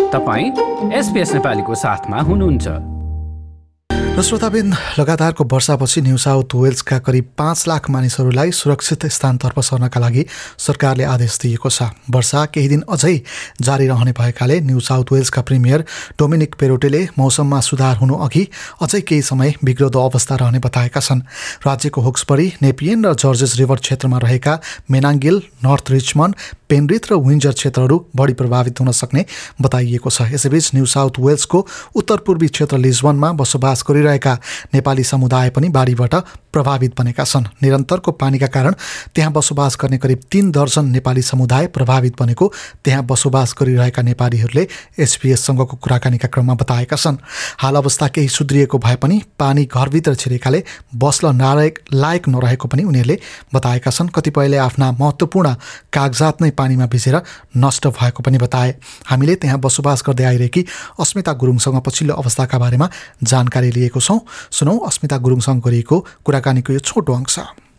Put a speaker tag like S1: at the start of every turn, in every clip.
S1: तपाईं SBS नेपालीको साथमा हुनुहुन्छ।
S2: र श्रोताबिन, लगातारको वर्षापछि न्यू साउथ वेल्सका करिब 5 लाख मानिसहरूलाई सुरक्षित स्थानतर्फ सर्नका लागि सरकारले आदेश दिएको छ। वर्षा केही दिन अझै जारी रहने भएकाले न्यू साउथ वेल्सका प्रिमियर डोमिनिक पेरोटेले मौसममा सुधार हुनु अघि अझै केही समय बिग्रदो अवस्था रहने बताएका छन्। राज्यको होक्सबरी, नेपियन र जर्जेस रिभर क्षेत्रमा रहेका मेनाङ्गिल, नर्थ रिचमन्ड, पेनरिथ र विन्जर क्षेत्रहरू बढी प्रभावित हुन सक्ने बताइएको छ। यसैबीच न्यू साउथ वेल्सको उत्तर पूर्वी क्षेत्र लिस्बनमा बसोबास गरिरहेका नेपाली समुदाय पनि बाढीबाट प्रभावित बनेका छन्। निरन्तरको पानीका कारण त्यहाँ बसोबास गर्ने करिब 3 दर्जन नेपाली समुदाय प्रभावित बनेको त्यहाँ बसोबास गरिरहेका नेपालीहरूले एसपीएससँगको कुराकानीका क्रममा बताएका छन्। हाल अवस्था केही सुध्रिएको भए पनि पानी घरभित्र छिरेकाले बस्न लायक नरहेको पनि उनीहरूले बताएका छन्। कतिपयले आफ्ना महत्त्वपूर्ण कागजात नै पानीमा भिजेर नष्ट भएको पनि बताए। हामीले त्यहाँ बसोबास गर्दै आइरहेकी अस्मिता गुरुङसँग पछिल्लो अवस्थाका बारेमा जानकारी लिएको छौँ। सुनौ अस्मिता गुरुङसँग गरिएको कुराकानीको यो छोटो अंश।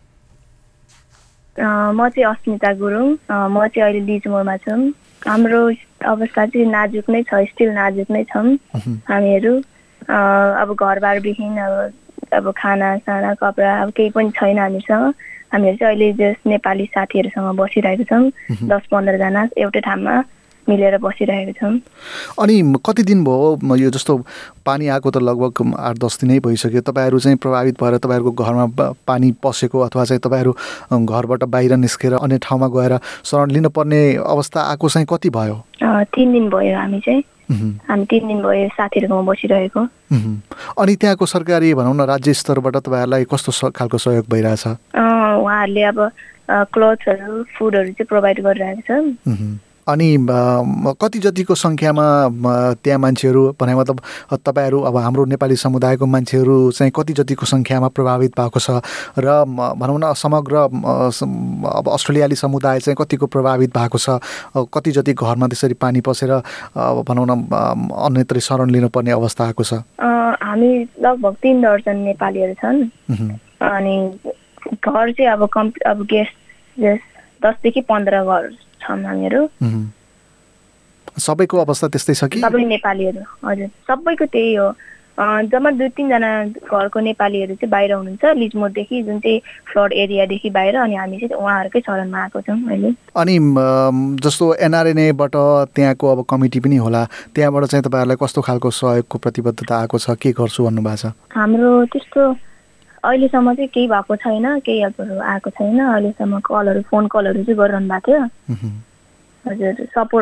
S3: म चाहिँ अस्मिता गुरुङ, म चाहिँ अहिले लिजमोरमा छु। हाम्रो अवस्था चाहिँ नाजुक नै छ, स्टिल नाजुक नै छौँ हामीहरू। अब घरबारविहीन, अब खानासाना कपडा अब केही पनि छैन हामीसँग। हामीहरू चाहिँ अहिले जस्ट नेपाली साथीहरूसँग बसिरहेको छौँ। 10-15 जना एउटै ठाउँमा मिलेर बसिरहेको छौँ।
S2: अनि कति दिन भयो यो जस्तो पानी आएको? त लगभग 8-10 दिनै भइसक्यो। तपाईँहरू चाहिँ प्रभावित भएर तपाईँहरूको घरमा पानी पसेको अथवा चाहिँ तपाईँहरू घरबाट बाहिर निस्केर अन्य ठाउँमा गएर शरण लिनुपर्ने अवस्था आएको चाहिँ कति भयो?
S3: 3 दिन भयो। हामी 3 दिन भयो साथीहरूकोमा बसिरहेको।
S2: अनि त्यहाँको सरकारी भनौँ न राज्य स्तरबाट तपाईँहरूलाई कस्तो खालको सहयोग भइरहेछ?
S3: उहाँहरूले अब क्लोथ्सहरू, फुडहरू चाहिँ प्रोभाइड गरिरहेको छ।
S2: अनि कति जतिको सङ्ख्यामा त्यहाँ मान्छेहरू भने मतलब तपाईँहरू अब हाम्रो नेपाली समुदायको मान्छेहरू चाहिँ कति जतिको सङ्ख्यामा प्रभावित भएको छ र भनौँ न समग्र अब अस्ट्रेलियाली समुदाय चाहिँ कतिको प्रभावित भएको छ? कति जति घरमा त्यसरी पानी पसेर भनौँ न अन्यत्र शरण लिनुपर्ने अवस्था आएको छ?
S3: हामी लगभग 3 दर्जन नेपालीहरू छन्। अनि घर चाहिँ अब गेस्ट 10 देखि 15 घर छन् हामीहरू।
S2: सबैको अवस्था त्यस्तै छ कि?
S3: सबै नेपालीहरू, हजुर सबैको त्यही हो। जम्मा 2-3 जना घरको नेपालीहरू चाहिँ बाहिर हुनुहुन्छ, लिजमोरदेखि, जुन चाहिँ फ्लड एरियादेखि बाहिर। अनि हामी चाहिँ उहाँहरूकै शरणमा आएको छौँ अहिले। अनि
S2: जस्तो एनआरएनएबाट त्यहाँको अब कमिटी पनि होला, त्यहाँबाट चाहिँ तपाईँहरूलाई कस्तो खालको सहयोगको प्रतिबद्धता आएको छ? के गर्छु भन्नुभएको छ?
S3: हाम्रो त्यस्तो अहिलेसम्म चाहिँ केही भएको छैन, केही हेल्पहरू आएको छैन अहिलेसम्म। फोन कलहरू चाहिँ गरिरहनु भएको थियो। हजुर,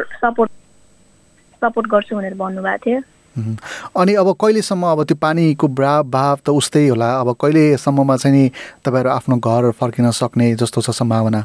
S3: सपोर्ट गर्छु भनेर भन्नुभएको थियो।
S2: अनि अब कहिलेसम्म अब त्यो पानीको भाव त उस्तै होला, अब कहिलेसम्ममा चाहिँ नि तपाईँहरू आफ्नो घर फर्किन सक्ने जस्तो छ सम्भावना?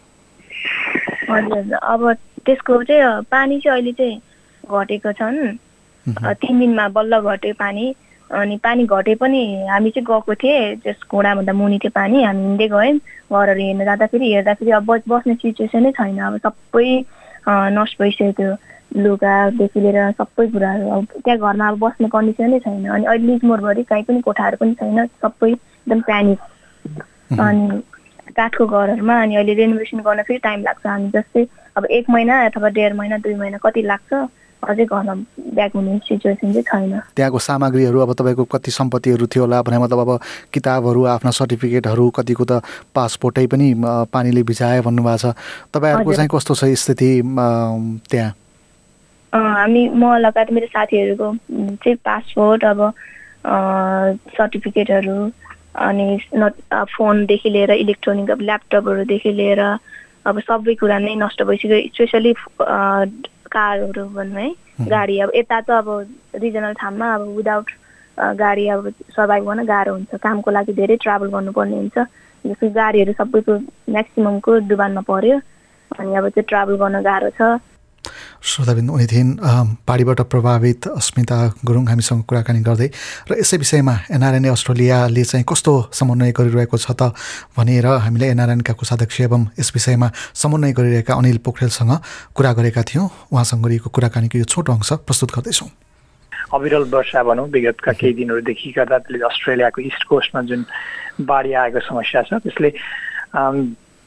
S3: हजुर, अब त्यसको चाहिँ पानी चाहिँ अहिले चाहिँ घटेको छन्। 3 दिनमा बल्ल घट्यो पानी। अनि पानी घटे पनि हामी चाहिँ गएको थिएँ, जस घोडाभन्दा मुनि थियो पानी। हामी हिँड्दै गयौँ, घरहरू हेर्दाखेरि अब बस्ने सिचुएसनै छैन। अब सबै नष्ट भइसक्यो, त्यो लुगादेखि लिएर सबै कुराहरू। अब त्यहाँ घरमा अब बस्ने कन्डिसनै छैन। अनि अहिले लिजमोरभरि कहीँ पनि कोठाहरू पनि छैन, सबै एकदम प्यानिक। अनि काठको घरहरूमा अनि अहिले रेनोभेसन गर्न फेरि टाइम लाग्छ। हामी जस्तै अब 1 महिना अथवा 1.5 महिना 2 महिना कति लाग्छ, अझै घरमा ब्याक हुने सिचुएसन चाहिँ छैन।
S2: त्यहाँको सामग्रीहरू अब तपाईँको कति सम्पत्तिहरू थियो होला भने मतलब अब किताबहरू, आफ्ना सर्टिफिकेटहरू, कतिको त पासपोर्टै पनि पानीले भिजाए भन्नुभएको छ। तपाईँहरूको चाहिँ कस्तो छ स्थिति त्यहाँ?
S3: म लगायत मेरो साथीहरूको चाहिँ पासपोर्ट, अब सर्टिफिकेटहरू, अनि फोनदेखि लिएर इलेक्ट्रोनिक अब ल्यापटपहरूदेखि लिएर अब सबै कुरा नै नष्ट भइसक्यो। स्पेसली कारहरू भनौँ है, गाडी। अब यता त अब रिजनल ठाउँमा अब विदाउट गाडी अब सर्भाइभ गर्न गाह्रो हुन्छ। कामको लागि धेरै ट्राभल गर्नुपर्ने हुन्छ। जस्तो गाडीहरू सबैको म्याक्सिममको डुबानमा पर्यो। अनि अब चाहिँ ट्राभल गर्न गाह्रो छ।
S2: श्रोताबिन, उनी थिइन् बाढीबाट प्रभावित अस्मिता गुरुङ हामीसँग कुराकानी गर्दै। र यसै विषयमा एनआरएनए अस्ट्रेलियाले चाहिँ कस्तो समन्वय गरिरहेको छ त भनेर हामीले एनआरएनका कोषाध्यक्ष एवं यस विषयमा समन्वय गरिरहेका अनिल पोखरेलसँग कुरा गरेका थियौँ। उहाँसँग गरिएको कुराकानीको यो छोटो अंश प्रस्तुत गर्दैछौँ।
S4: अविरल वर्षा भनौँ विगतका केही दिनहरूदेखि गर्दा अस्ट्रेलियाको इस्ट कोस्टमा जुन बाढी आएको समस्या छ, त्यसले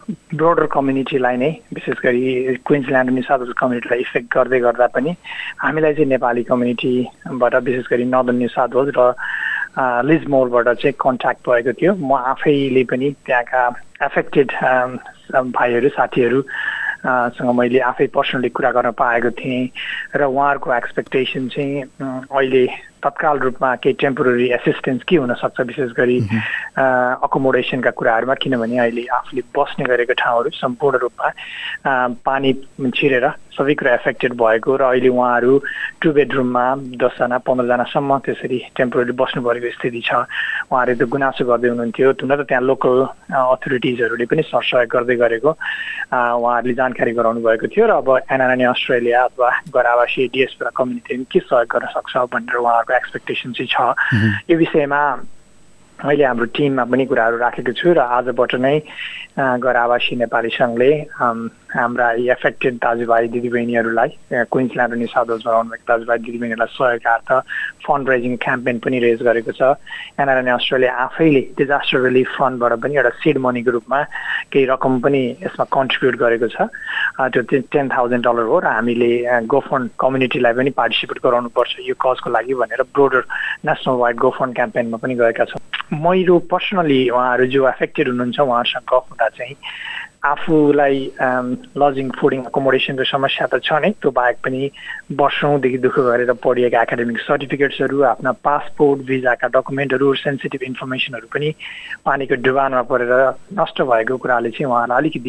S4: ब्रोडर कम्युनिटीलाई नै विशेष गरी क्विन्सल्यान्ड अनि साउथ वेल्स कम्युनिटीलाई इफेक्ट गर्दै गर्दा पनि हामीलाई चाहिँ नेपाली कम्युनिटीबाट विशेष गरी नर्दर्न न्यू साउथ वेल्स र लिजमोरबाट चाहिँ कन्ट्याक्ट भएको थियो। म आफैले पनि त्यहाँका एफेक्टेड भाइहरू साथीहरू सँग मैले आफै पर्सनली कुरा गर्न पाएको थिएँ र उहाँहरूको एक्सपेक्टेसन चाहिँ अहिले तत्काल रूपमा केही टेम्पोररी एसिस्टेन्स के हुनसक्छ विशेष गरी अकोमोडेसनका कुराहरूमा, किनभने अहिले आफूले बस्ने गरेको ठाउँहरू सम्पूर्ण रूपमा पानी छिरेर सबै कुरा एफेक्टेड भएको र अहिले उहाँहरू 2 बेडरुममा 10 जना 15 जनासम्म त्यसरी टेम्पोररी बस्नु परेको स्थिति छ। उहाँहरूले त्यो गुनासो गर्दै हुनुहुन्थ्यो। हुन त त्यहाँ लोकल अथोरिटिजहरूले पनि सरसहयोग गर्दै गरेको उहाँहरूले जानकारी गराउनु भएको थियो र अब एनआरएन अस्ट्रेलिया अथवा गरावासी डिएसपी कम्युनिटीले के सहयोग गर्न सक्छ भनेर उहाँहरूको एक्सपेक्टेसन चाहिँ छ। यो विषयमा मैले हाम्रो टिममा पनि कुराहरू राखेको छु र आजबाट नै गरावासी नेपाली सङ्घले हाम्रा एफेक्टेड दाजुभाइ दिदीबहिनीहरूलाई क्विन्सल्यान्ड र न्यू साउथ वेल्समा रहनुभएको दाजुभाइ दिदीबहिनीहरूलाई सहयोगार्थ फन्ड रेजिङ क्याम्पेन पनि रेज गरेको छ। एनआरएन अस्ट्रेलिया आफैले डिजास्टर रिलिफ फन्डबाट पनि एउटा सिड मनीको रूपमा केही रकम पनि यसमा कन्ट्रिब्युट गरेको छ। त्यो $10,000 हो र हामीले गोफन्ड कम्युनिटीलाई पनि पार्टिसिपेट गराउनुपर्छ यो कजको लागि भनेर ब्रोडर नेसनल वाइड गोफन्ड क्याम्पेनमा पनि गएका छौँ। मेरो पर्सनली उहाँहरू जो एफेक्टेड हुनुहुन्छ उहाँहरूसँग गफ हुँदा चाहिँ आफूलाई लजिङ फुडिङ अकोमोडेसनको समस्या त छ नै, त्यो बाहेक पनि वर्षौँदेखि दुःख गरेर पढिएका एकाडेमिक सर्टिफिकेट्सहरू, आफ्ना पासपोर्ट भिजाका डकुमेन्टहरू, सेन्सिटिभ इन्फर्मेसनहरू पनि पानीको डुबानमा परेर नष्ट भएको कुराले चाहिँ उहाँलाई अलिकति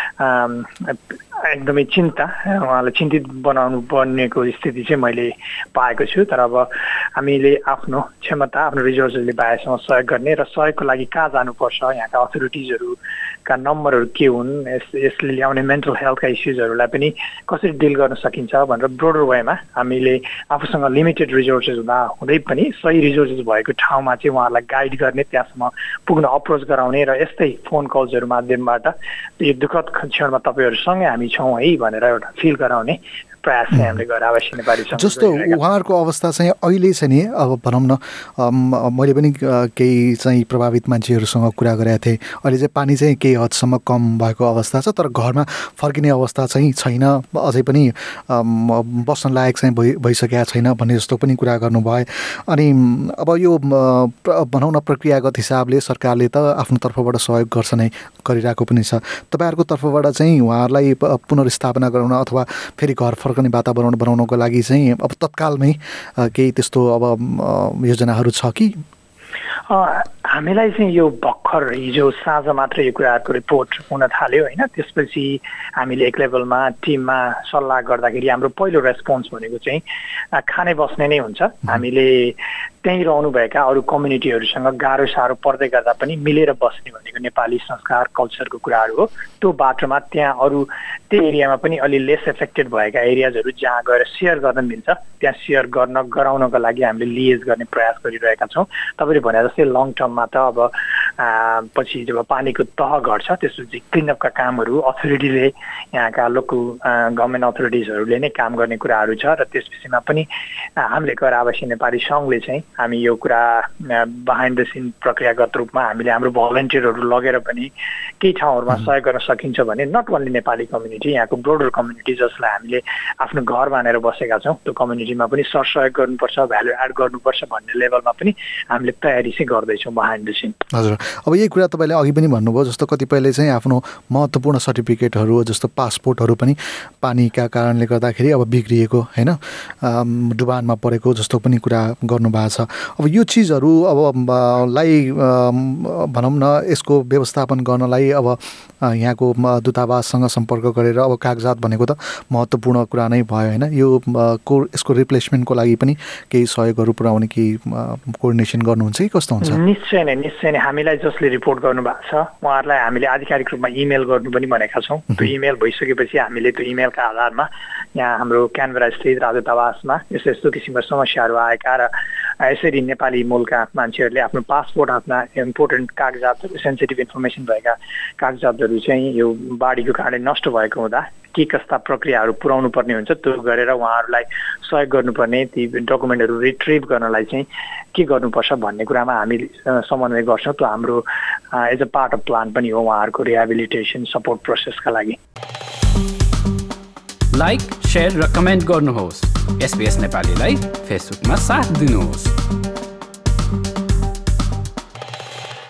S4: एकदमै उहाँलाई चिन्तित बनाउनु पर्नेको स्थिति चाहिँ मैले पाएको छु। तर अब हामीले आफ्नो क्षमता आफ्नो रिसोर्सहरूले बाहेकसँग सहयोग गर्ने र सहयोगको लागि कहाँ जानुपर्छ, यहाँका अथोरिटिजहरूका नम्बरहरू के हुन्, यसले ल्याउने मेन्टल हेल्थका इस्युजहरूलाई पनि कसरी डिल गर्न सकिन्छ भनेर ब्रोडर वेमा हामीले आफूसँग लिमिटेड रिसोर्सेस हुँदै पनि सही रिसोर्सेस भएको ठाउँमा चाहिँ उहाँहरूलाई गाइड गर्ने, त्यहाँसम्म पुग्न अप्रोच गराउने र यस्तै फोन कल्सहरू माध्यमबाट यो दुःखद क्षणमा तपाईँहरूसँगै हामी छौँ है भनेर एउटा फिल गराउने प्रयास चाहिँ हामीले गरावासी नेपाली सङ्घ
S2: जस्तो उहाँहरूको अवस्था चाहिँ अहिले चाहिँ नि अब भनौँ न मैले पनि केही चाहिँ प्रभावित मान्छेहरूसँग कुरा गरेका थिएँ। अहिले चाहिँ पानी चाहिँ केही हदसम्म कम भएको अवस्था छ तर घरमा फर्किने अवस्था चाहिँ छैन, अझै पनि बस्न लायक चाहिँ भइसकेका छैन भन्ने जस्तो पनि कुरा गर्नुभयो। अनि अब यो भनौँ न प्रक्रियागत हिसाबले सरकारले त आफ्नो तर्फबाट सहयोग गर्छ नै गरिरहेको पनि छ। तपाईँहरूको तर्फबाट चाहिँ उहाँहरूलाई पुनर्स्थापना गराउन अथवा फेरि घर फर्कने वातावरण बनाउनको लागि चाहिँ अब तत्कालमै केही त्यस्तो अब योजनाहरू छ कि?
S4: हामीलाई चाहिँ यो भर्खर हिजो साँझ मात्र यो कुराहरूको रिपोर्ट हुन थाल्यो होइन। त्यसपछि हामीले एक लेभलमा टिममा सल्लाह गर्दाखेरि हाम्रो पहिलो रेस्पोन्स भनेको चाहिँ खाने बस्ने नै हुन्छ। हामीले त्यहीँ रहनुभएका अरू कम्युनिटीहरूसँग गाह्रो साह्रो पर्दै गर्दा पनि मिलेर बस्ने भनेको नेपाली संस्कार कल्चरको कुराहरू हो। त्यो बाटोमा त्यहाँ अरू त्यो एरियामा पनि अलि लेस एफेक्टेड भएका एरियाजहरू जहाँ गएर सेयर गर्न मिल्छ त्यहाँ सेयर गराउनको लागि हामीले लिएज गर्ने प्रयास गरिरहेका छौँ। तपाईँले भने जस्तै लङ टर्ममा त अब पछि जब पानीको तह घट्छ त्यसपछि क्लिनअपका कामहरू अथोरिटीले यहाँका लोकल गभर्मेन्ट अथोरिटिजहरूले नै काम गर्ने कुराहरू छ र त्यस विषयमा पनि हामीले गरावासी नेपाली सङ्घले चाहिँ हामी यो कुरा बिहाइन्ड द सिन प्रक्रियागत रूपमा हामीले हाम्रो भलन्टियरहरू लगेर पनि केही ठाउँहरूमा सहयोग गर्न सकिन्छ भने नट ओन्ली नेपाली कम्युनिटी यहाँको ब्रोडर कम्युनिटी जसलाई हामीले आफ्नो घर मानेर बसेका छौँ त्यो कम्युनिटीमा पनि सरसहयोग गर्नुपर्छ, भ्यालु एड गर्नुपर्छ भन्ने लेभलमा पनि हामीले तयारी चाहिँ गर्दैछौँ बिहाइन्ड द सिन।
S2: हजुर, अब यही कुरा तपाईँले अघि पनि भन्नुभयो जस्तो कतिपयले चाहिँ आफ्नो महत्त्वपूर्ण सर्टिफिकेटहरू जस्तो पासपोर्टहरू पनि पानीका कारणले गर्दाखेरि अब बिग्रिएको होइन डुबानमा परेको जस्तो पनि कुरा गर्नुभएको छ। अब यो चिजहरू अब भनौँ न यसको व्यवस्थापन गर्नलाई अब यहाँको दूतावाससँग सम्पर्क गरेर अब कागजात भनेको त महत्त्वपूर्ण कुरा नै भयो होइन। यसको रिप्लेसमेन्टको लागि पनि केही सहयोगहरू पुर्याउने कि कोअर्डिनेसन गर्नुहुन्छ कि कस्तो हुन्छ?
S4: निश्चय नै हामीलाई जसले रिपोर्ट गर्नुभएको छ उहाँहरूलाई हामीले आधिकारिक रूपमा इमेल गर्नु पनि भनेका छौँ। त्यो इमेल भइसकेपछि हामीले त्यो इमेलका आधारमा यहाँ हाम्रो क्यानबेरा स्थित राजदूतावासमा यस्तो किसिमका समस्याहरू आएका र यसरी नेपाली मूलका मान्छेहरूले आफ्नो पासपोर्ट आफ्ना इम्पोर्टेन्ट कागजातहरू सेन्सिटिभ इन्फर्मेसन भएका कागजातहरू चाहिँ यो बाढीको कारणले नष्ट भएको हुँदा के कस्ता प्रक्रियाहरू पुर्याउनु पर्ने हुन्छ त्यो गरेर उहाँहरूलाई सहयोग गर्नुपर्ने ती डकुमेन्टहरू रिट्रिभ गर्नलाई चाहिँ के गर्नुपर्छ भन्ने कुरामा हामी समन्वय गर्छौँ। त्यो हाम्रो as a part of plan पनि हो उहाँहरूको रिहेबिलिटेसन सपोर्ट प्रोसेसका लागि।
S1: लाइक, शेयर र कमेन्ट गर्नुहोस्। SBS नेपालीलाई फेसबुकमा साथ दिनुहोस्।